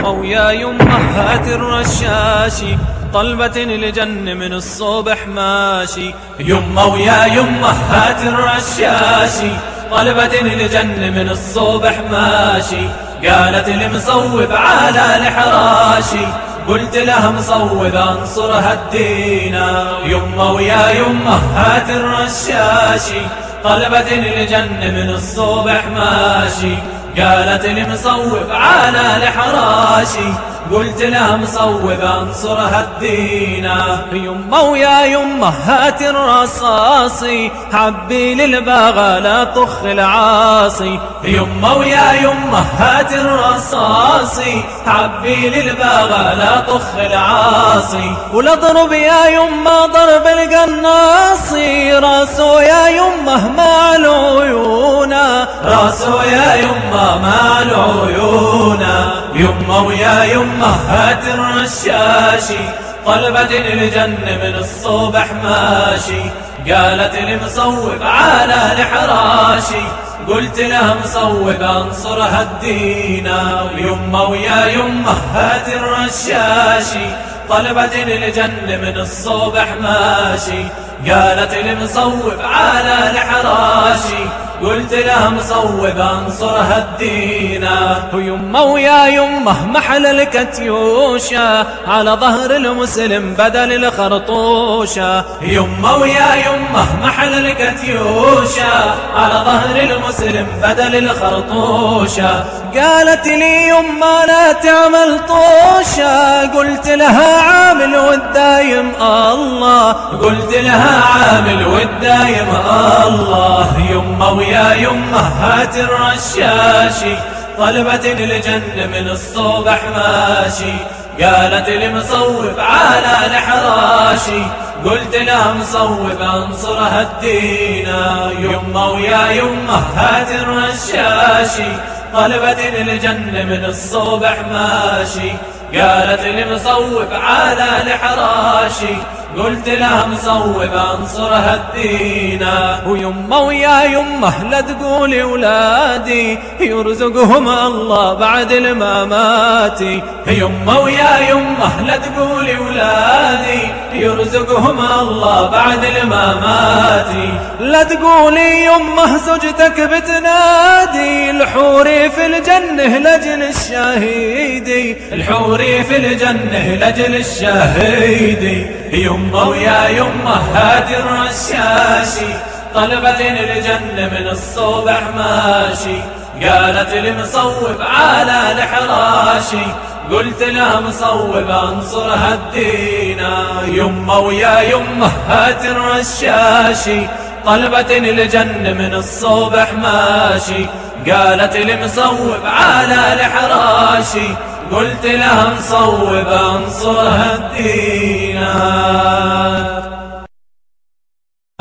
يمه ويا يمه هات الرشاشي، طلبة لجن من الصبح ماشي. يمه ويا يمه هات الرشاشي، طلبة لجن من الصبح ماشي. قالت المصوب على الحراشي، قلت لها مصوب انصرها الدينا. يمه ويا يمه هات الرشاشي، طلبت لجن من الصبح ماشي. قالت المصوب على الحراشي، قلت لها مصوب انصرها الدينا. يمه ويا يمه هات الرصاصي، حبي للباغى لا طخ العاصي. يمه ويا يمه هات الرصاصي، حبي للباغى لا طخ العاصي. ولاضرب يا يمه ضرب القناصي، راسه يا يمه مع العيونا، راسه يا يمه مع العيونا. يمه ويا يمه هات الرشاشي، طلبة الجن من الصبح ماشي. قالت المصوب على الحراشي، قلت لها مصوب انصرها الدينا. يمه ويا يمه هات الرشاشي، طلبة الجن من الصبح ماشي. قالت المصوب على الحراشي، قلت لها مصوب انصرها الدينا. ويمه ويا يمه محل الكتيوشة، على ظهر المسلم بدل الخرطوشة. يمه ويا يمه محل الكتيوشة، على ظهر المسلم بدل الخرطوشة. قالت لي يمه لا تعمل طوشة، قلت لها عامل والدايم الله، قلت لها عامل والدايم الله. يمه ويا يمه هات الرشاشي، طلبة الجن من الصبح ماشي. قالت المصوب على الحراشي، قلت لها مصوب انصرها الدينا. يمه ويا يمه هات الرشاشي، طلبة الجن من الصبح ماشي. قالت المصوب على الحراشي، قلت لها مصوب انصرها الدينا. ويمه ويا يمه لا تقولي ولادي، يرزقهم الله بعد المماتي. يمه ويا يمه لا تقولي ولادي، يرزقهم الله بعد المماتي. لا تقولي يمه زوجتك بتنادي، الحوري في الجنة لجل الشهيدي، الحوري في الجنة لجل الشهيدي. يمه ويا يمه هات الرشاشي، طلبة الجن من الصبح ماشي. قالت المصوب على الحراشي، قلت لها مصوب انصرها الدينا. يمه ويا يمه هات الرشاشي، طلبة الجن من الصبح ماشي. قالت المصوب على الحراشي، قلت لها مصوب انصرها الدينا.